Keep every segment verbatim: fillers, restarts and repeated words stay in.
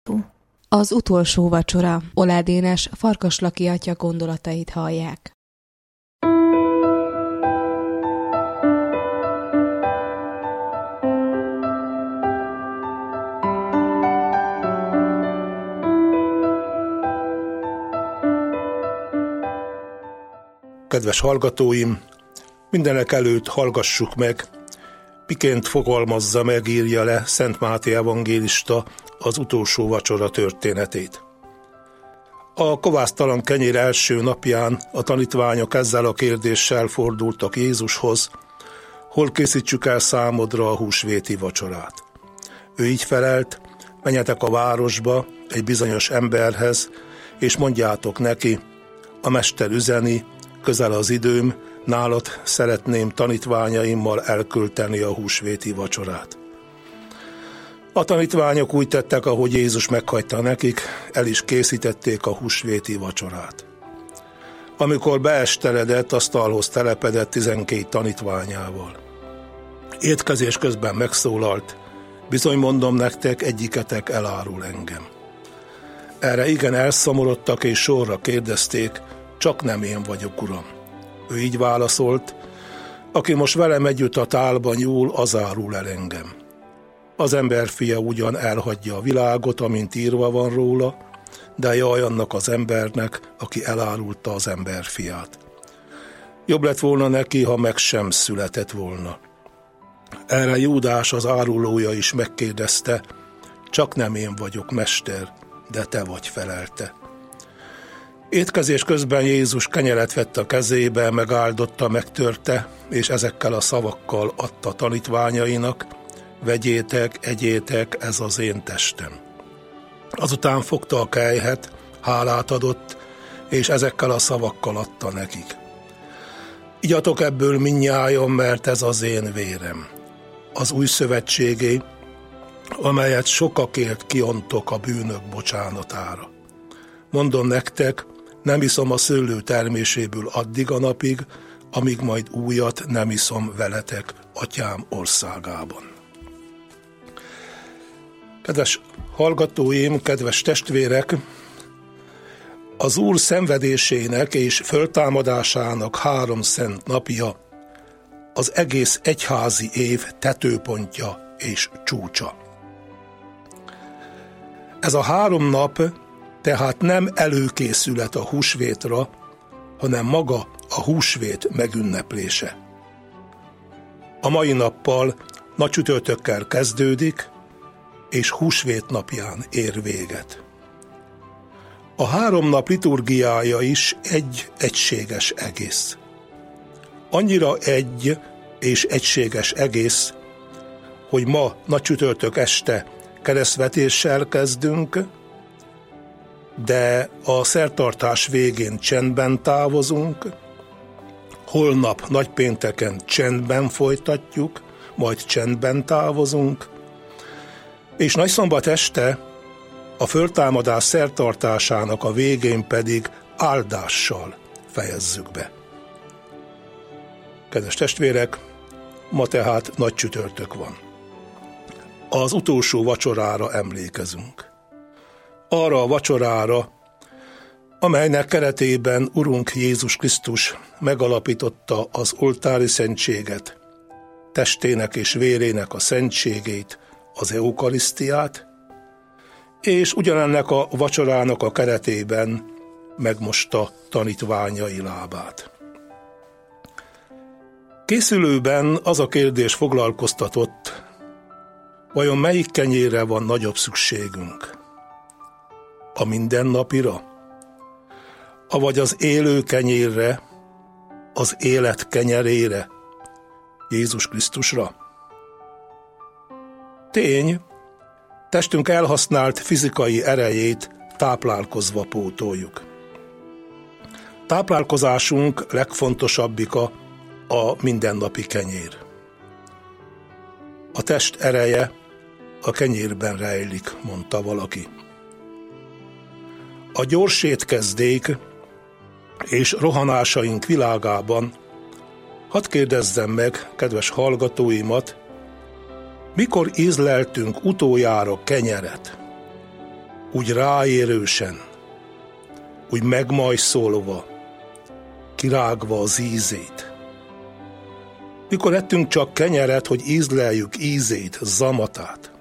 Az utolsó vacsora. Oláh Dénes Farkaslaki atya gondolatait hallják. Kedves hallgatóim, mindenek előtt hallgassuk meg, miként fogalmazza meg, írja le Szent Máté evangélista az utolsó vacsora történetét. A kovásztalan kenyér első napján a tanítványok ezzel a kérdéssel fordultak Jézushoz: hol készítsük el számodra a húsvéti vacsorát? Ő így felelt: menjetek a városba egy bizonyos emberhez, és mondjátok neki: a mester üzeni, közel az időm, nálad szeretném tanítványaimmal elkölteni a húsvéti vacsorát. A tanítványok úgy tettek, ahogy Jézus meghagyta nekik, el is készítették a húsvéti vacsorát. Amikor beesteledett, asztalhoz telepedett tizenkét tanítványával. Étkezés közben megszólalt: bizony mondom nektek, egyiketek elárul engem. Erre igen elszomorodtak, és sorra kérdezték: csak nem én vagyok, Uram. Ő így válaszolt: aki most velem együtt a tálban nyúl, az árul el engem. Az emberfia ugyan elhagyja a világot, amint írva van róla, de jaj annak az embernek, aki elárulta az emberfiát. Jobb lett volna neki, ha meg sem született volna. Erre Júdás, az árulója is megkérdezte: csak nem én vagyok, mester, de te vagy, felelte. Étkezés közben Jézus kenyeret vett a kezébe, megáldotta, megtörte, és ezekkel a szavakkal adta tanítványainak: vegyétek, egyétek, ez az én testem. Azután fogta a kelyhet, hálát adott, és ezekkel a szavakkal adta nekik: igyatok ebből mindnyájan, mert ez az én vérem, az új szövetségé, amelyet sokakért kiontok a bűnök bocsánatára. Mondom nektek, nem iszom a szőlő terméséből addig a napig, amíg majd újat nem iszom veletek Atyám országában. Kedves hallgatóim, kedves testvérek, az Úr szenvedésének és föltámadásának három szent napja az egész egyházi év tetőpontja és csúcsa. Ez a három nap tehát nem előkészület a húsvétra, hanem maga a húsvét megünneplése. A mai nappal, nagycsütörtökkel kezdődik, és húsvét napján ér véget. A három nap liturgiája is egy egységes egész. Annyira egy és egységes egész, hogy ma nagycsütörtök este keresztvetéssel kezdünk, de a szertartás végén csendben távozunk, holnap nagypénteken csendben folytatjuk, majd csendben távozunk, és nagyszombat este a föltámadás szertartásának a végén pedig áldással fejezzük be. Kedves testvérek, ma tehát nagy csütörtök van. Az utolsó vacsorára emlékezünk. Arra a vacsorára, amelynek keretében Urunk Jézus Krisztus megalapította az oltári szentséget, testének és vérének a szentségét, az eukarisztiát, és ugyanennek a vacsorának a keretében megmosta tanítványai lábát. Készülőben az a kérdés foglalkoztatott: vajon melyik kenyérre van nagyobb szükségünk? A mindennapira? Avagy az élő kenyérre, az élet kenyerére, Jézus Krisztusra? Tény, testünk elhasznált fizikai erejét táplálkozva pótoljuk. Táplálkozásunk legfontosabbika a mindennapi kenyér. A test ereje a kenyérben rejlik, mondta valaki. A gyors étkezdék és rohanásaink világában hadd kérdezzem meg kedves hallgatóimat, mikor ízleltünk utoljára kenyeret? úgy ráérősen, úgy megmajszolva, kirágva az ízét. Mikor ettünk csak kenyeret, hogy ízleljük ízét, zamatát.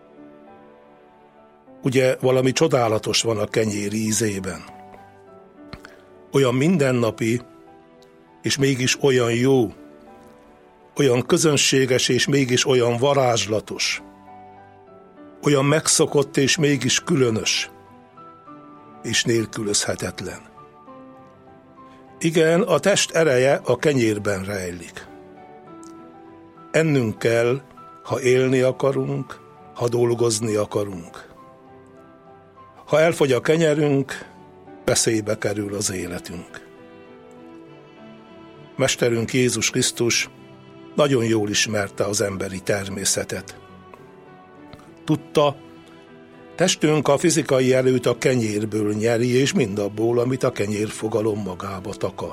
Ugye valami csodálatos van a kenyér ízében. Olyan mindennapi, és mégis olyan jó, olyan közönséges, és mégis olyan varázslatos, olyan megszokott, és mégis különös, és nélkülözhetetlen. Igen, a test ereje a kenyérben rejlik. Ennünk kell, ha élni akarunk, ha dolgozni akarunk. Ha elfogy a kenyerünk, veszélybe kerül az életünk. Mesterünk Jézus Krisztus nagyon jól ismerte az emberi természetet. Tudta, testünk a fizikai erőt a kenyérből nyeri, és mindabból, amit a kenyérfogalom magába takar.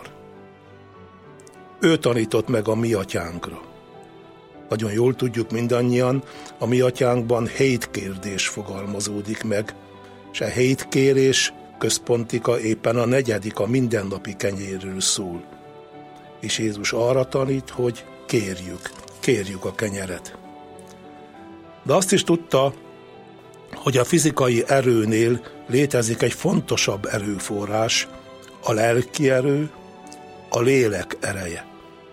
Ő tanított meg a mi atyánkra. Nagyon jól tudjuk mindannyian, a mi atyánkban hétkérdés fogalmazódik meg, és a hétkérés központika éppen a negyedik, a mindennapi kenyérről szól. És Jézus arra tanít, hogy kérjük, kérjük a kenyeret. De azt is tudta, hogy a fizikai erőnél létezik egy fontosabb erőforrás, a lelki erő, a lélek ereje.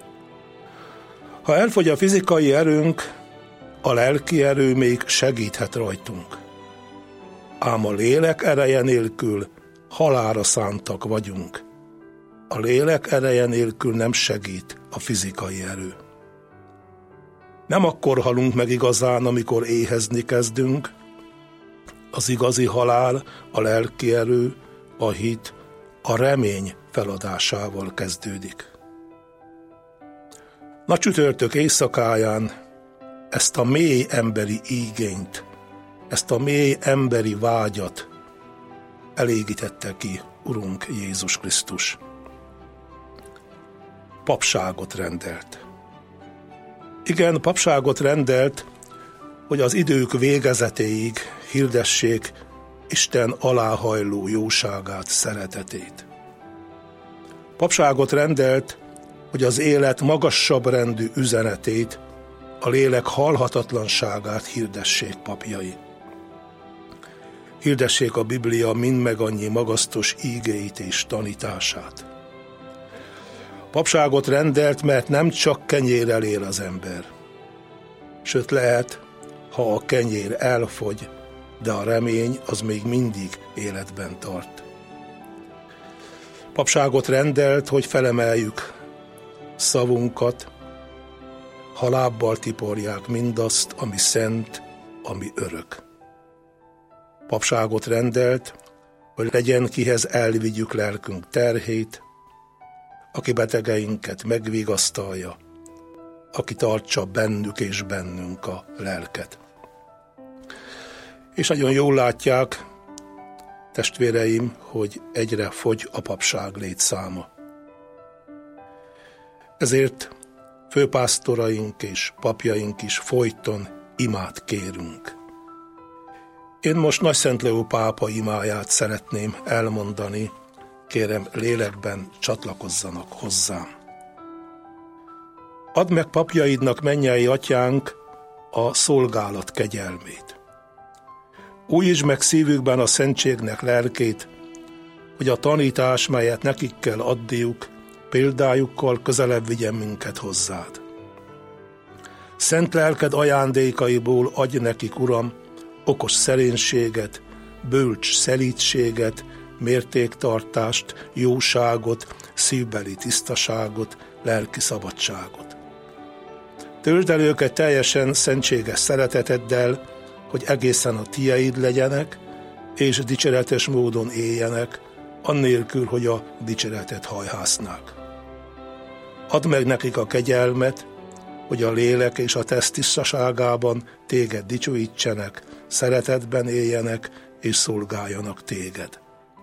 Ha elfogy a fizikai erőnk, a lelki erő még segíthet rajtunk. Ám a lélek ereje nélkül halálra szántak vagyunk. A lélek ereje nélkül nem segít a fizikai erő. Nem akkor halunk meg igazán, amikor éhezni kezdünk. Az igazi halál, a lelki erő, a hit, a remény feladásával kezdődik. Nagy csütörtök éjszakáján ezt a mély emberi igényt, ezt a mély emberi vágyat elégítette ki Urunk Jézus Krisztus. Papságot rendelt. Igen, papságot rendelt, hogy az idők végezetéig hirdessék Isten aláhajló jóságát, szeretetét. Papságot rendelt, hogy az élet magasabb rendű üzenetét, a lélek halhatatlanságát hirdessék papjai. Hirdessék a Biblia mind annyi magasztos ígéit és tanítását. Papságot rendelt, mert nem csak kenyérrel él az ember. Sőt lehet, ha a kenyér elfogy, de a remény az még mindig életben tart. Papságot rendelt, hogy felemeljük szavunkat, ha lábbal tiporják mindazt, ami szent, ami örök. Papságot rendelt, hogy legyen kihez elvigyük lelkünk terhét, aki betegeinket megvigasztalja, aki tartsa bennük és bennünk a lelket. És nagyon jól látják, testvéreim, hogy egyre fogy a papság létszáma. Ezért főpásztoraink és papjaink is folyton imát kérünk. Én most Nagyszent Leó pápa imáját szeretném elmondani, kérem lélekben csatlakozzanak hozzám. Add meg papjaidnak, mennyei atyánk, a szolgálat kegyelmét. Újítsd meg szívükben a szentségnek lelkét, hogy a tanítás, melyet nekik kell adniuk, példájukkal közelebb vigyen minket hozzád. Szent lelked ajándékaiból adj nekik, Uram, okos szerénységet, bölcs szelídséget, mértéktartást, jóságot, szívbeli tisztaságot, lelki szabadságot. Töld el őket teljesen szentséges szereteteddel, hogy egészen a tieid legyenek, és dicséretes módon éljenek, annélkül, hogy a dicséretet hajhásznák. Add meg nekik a kegyelmet, hogy a lélek és a test tisztaságában téged dicsőítsenek, szeretetben éljenek és szolgáljanak téged.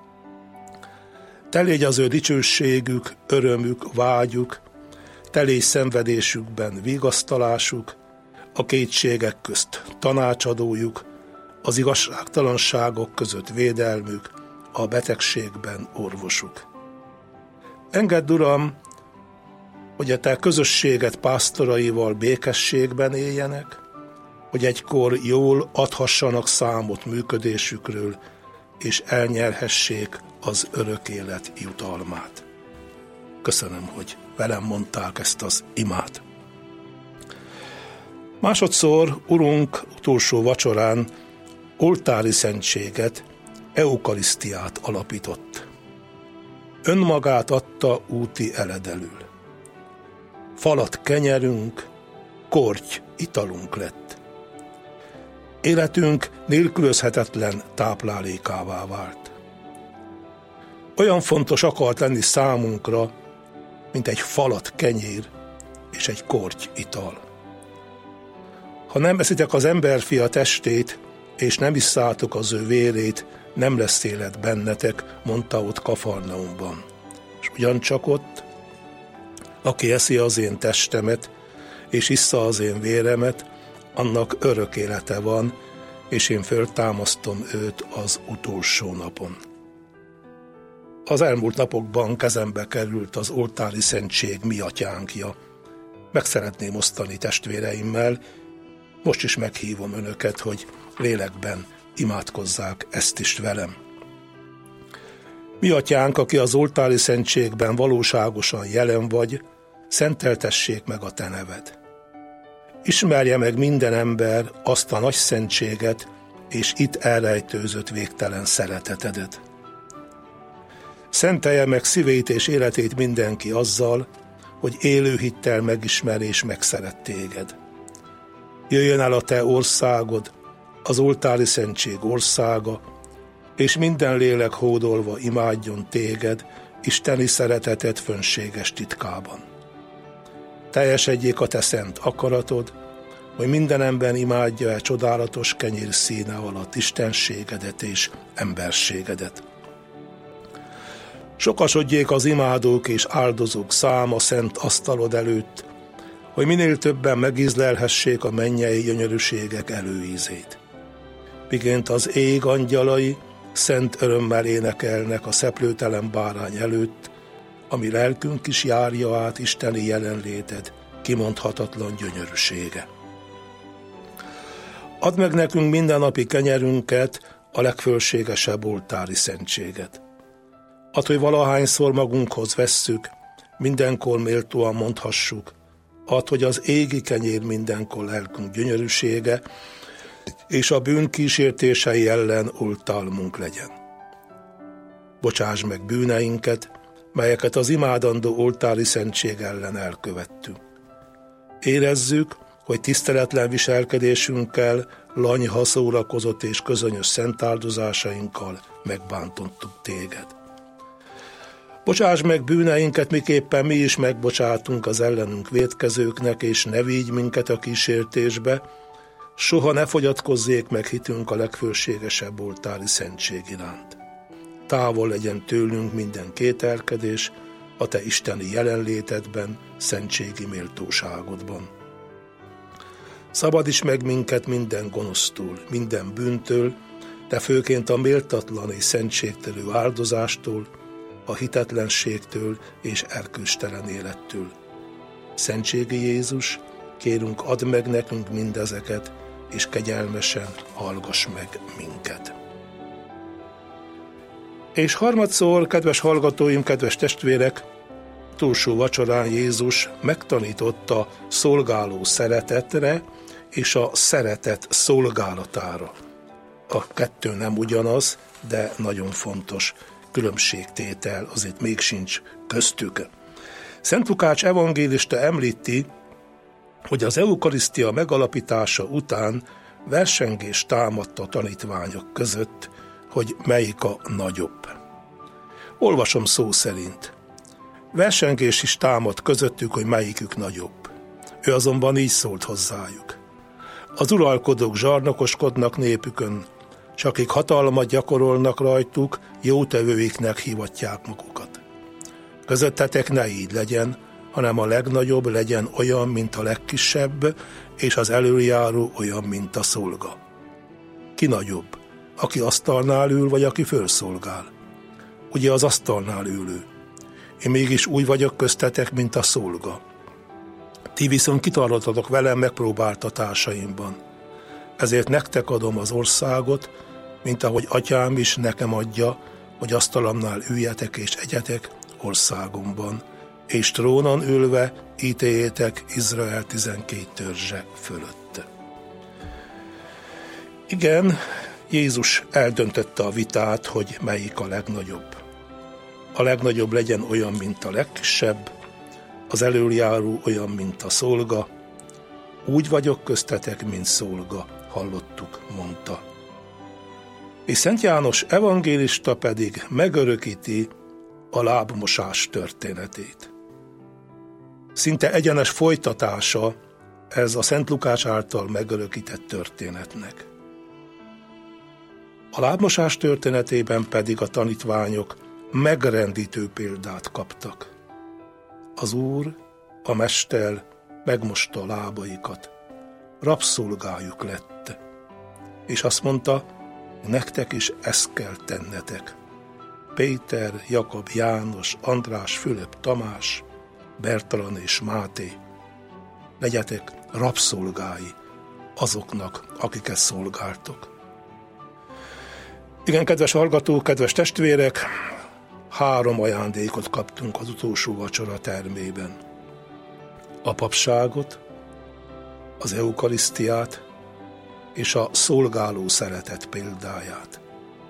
Te légy az ő dicsőségük, örömük, vágyuk, te légy szenvedésükben vigasztalásuk, a kétségek közt tanácsadójuk, az igazságtalanságok között védelmük, a betegségben orvosuk. Engedd, Uram, hogy a te közösséget pásztoraival békességben éljenek, hogy egykor jól adhassanak számot működésükről, és elnyerhessék az örök élet jutalmát. Köszönöm, hogy velem mondták ezt az imát. Másodszor Urunk utolsó vacsorán oltári szentséget, eukarisztiát alapított. Önmagát adta úti eledelül. Falat kenyerünk, korty italunk lett. Életünk nélkülözhetetlen táplálékává vált. Olyan fontos akart lenni számunkra, mint egy falat kenyér és egy korty ital. Ha nem eszitek az emberfia testét, és nem isszátok az ő vérét, nem lesz élet bennetek, mondta ott Kafarnaumban. És ugyancsak ott, aki eszi az én testemet, és issza az én véremet, annak örök élete van, és én föltámasztom őt az utolsó napon. Az elmúlt napokban kezembe került az oltári szentség mi atyánkja. Meg szeretném osztani testvéreimmel, most is meghívom önöket, hogy lélekben imádkozzák ezt is velem. Mi atyánk, aki az oltári szentségben valóságosan jelen vagy, szenteltessék meg a te neved. Ismerje meg minden ember azt a nagy szentséget, és itt elrejtőzött végtelen szeretetedet. Szentelje meg szívét és életét mindenki azzal, hogy élő hittel megismer és megszeret téged. Jöjjön el a te országod, az oltári szentség országa, és minden lélek hódolva imádjon téged, isteni szereteted fönséges titkában. Teljesedjék a te szent akaratod, hogy minden ember imádja el csodálatos kenyér színe alatt istenségedet és emberségedet. Sokasodjék az imádók és áldozók száma szent asztalod előtt, hogy minél többen megízlelhessék a mennyei gyönyörűségek előízét. Miként az ég angyalai szent örömmel énekelnek a szeplőtelen bárány előtt, ami lelkünk is járja át isteni jelenléted, kimondhatatlan gyönyörűsége. Add meg nekünk mindennapi kenyerünket, a legfölségesebb oltári szentséget. Add, hogy valahányszor magunkhoz vesszük, mindenkor méltóan mondhassuk, add, hogy az égi kenyér mindenkor lelkünk gyönyörűsége, és a bűn kísértései ellen oltalmunk legyen. Bocsáss meg bűneinket, melyeket az imádandó oltári szentség ellen elkövettünk. Érezzük, hogy tiszteletlen viselkedésünkkel, lanyha szórakozott és közönyös szentáldozásainkkal megbántottuk téged. Bocsáss meg bűneinket, miképpen mi is megbocsátunk az ellenünk vétkezőknek, és ne vigy minket a kísértésbe, soha ne fogyatkozzék meg hitünk a legfölségesebb oltári szentség iránt. Távol legyen tőlünk minden kételkedés a te isteni jelenlétedben, szentségi méltóságodban. Szabadíts meg minket minden gonosztól, minden bűntől, de főként a méltatlan és szentségtelő áldozástól, a hitetlenségtől és erkölcstelen élettől. Szentségi Jézus, kérünk, add meg nekünk mindezeket, és kegyelmesen hallgass meg minket. És harmadszor, kedves hallgatóim, kedves testvérek, utolsó vacsorán Jézus megtanította szolgáló szeretetre és a szeretet szolgálatára. A kettő nem ugyanaz, de nagyon fontos különbségtétel azért még sincs köztük. Szent Lukács evangélista említi, hogy az eukarisztia megalapítása után versengés támadt a tanítványok között, hogy melyik a nagyobb. Olvasom szó szerint. Versengés is támadt közöttük, hogy melyikük nagyobb. Ő azonban így szólt hozzájuk. Az uralkodók zsarnokoskodnak népükön, s akik hatalmat gyakorolnak rajtuk, jótevőiknek hivatják magukat. Közöttetek ne így legyen, hanem a legnagyobb legyen olyan, mint a legkisebb, és az előjáró olyan, mint a szolga. ki nagyobb, aki asztalnál ül, vagy aki fölszolgál? Ugye az asztalnál ülő. Én mégis úgy vagyok köztetek, mint a szolga. Ti viszont kitartottatok velem megpróbáltatásaimban. Ezért nektek adom az országot, mint ahogy atyám is nekem adja, hogy asztalamnál üljetek és egyetek országomban, és trónon ülve ítéljétek Izrael tizenkét törzse fölött. Igen, Jézus eldöntötte a vitát, hogy melyik a legnagyobb. A legnagyobb legyen olyan, mint a legkisebb, az elöljáró olyan, mint a szolga. Úgy vagyok köztetek, mint szolga, hallottuk, mondta. És Szent János evangélista pedig megörökíti a lábmosás történetét. Szinte egyenes folytatása ez a Szent Lukács által megörökített történetnek. A lábmosás történetében pedig a tanítványok megrendítő példát kaptak. Az Úr, a Mester megmosta a lábaikat, rabszolgájuk lett, és azt mondta, nektek is ezt kell tennetek. Péter, Jakab, János, András, Fülöp, Tamás, Bertalan és Máté, legyetek rabszolgái azoknak, akiket szolgáltok. Igen, kedves hallgatók, kedves testvérek, három ajándékot kaptunk az utolsó vacsora termében. A papságot, az eukarisztiát és a szolgáló szeretet példáját.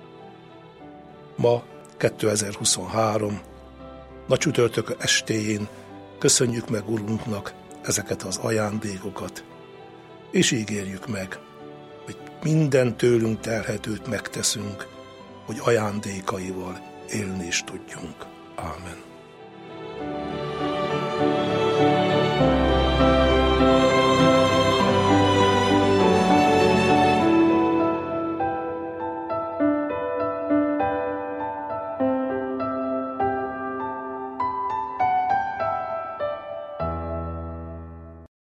Ma kétezer-huszonhárom nagy csütörtök estéjén köszönjük meg Urunknak ezeket az ajándékokat, és ígérjük meg, hogy minden tőlünk telhetőt megteszünk, hogy ajándékaival élni is tudjunk. Ámen.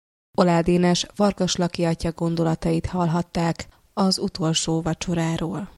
Olád Énes Farkaslaki atya gondolatait hallhatták az utolsó vacsoráról.